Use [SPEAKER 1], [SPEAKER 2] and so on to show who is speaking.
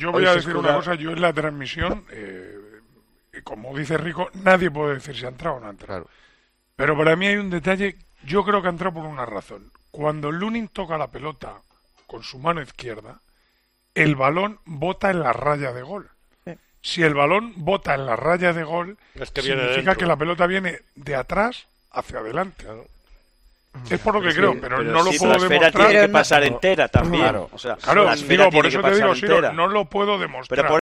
[SPEAKER 1] Yo voy a decir una cosa, yo en la transmisión, como dice Rico, nadie puede decir si ha entrado o no ha entrado.
[SPEAKER 2] Claro.
[SPEAKER 1] Pero para mí hay un detalle, yo creo que ha entrado por una razón. Cuando Lunin toca la pelota con su mano izquierda, el balón bota en la raya de gol. Si el balón bota en la raya de gol, significa que la pelota viene de atrás hacia adelante.
[SPEAKER 2] Claro.
[SPEAKER 1] Es por lo que creo, pero no lo
[SPEAKER 3] sí,
[SPEAKER 1] puedo
[SPEAKER 3] la esfera
[SPEAKER 1] demostrar.
[SPEAKER 3] tiene que pasar entera también.
[SPEAKER 2] Claro.
[SPEAKER 3] O sea,
[SPEAKER 1] Claro,
[SPEAKER 3] la esfera
[SPEAKER 1] digo, por
[SPEAKER 3] tiene
[SPEAKER 1] eso
[SPEAKER 3] que
[SPEAKER 1] te digo,
[SPEAKER 3] pasar
[SPEAKER 1] Siro,
[SPEAKER 3] entera.
[SPEAKER 1] no lo puedo demostrar.
[SPEAKER 3] Pero por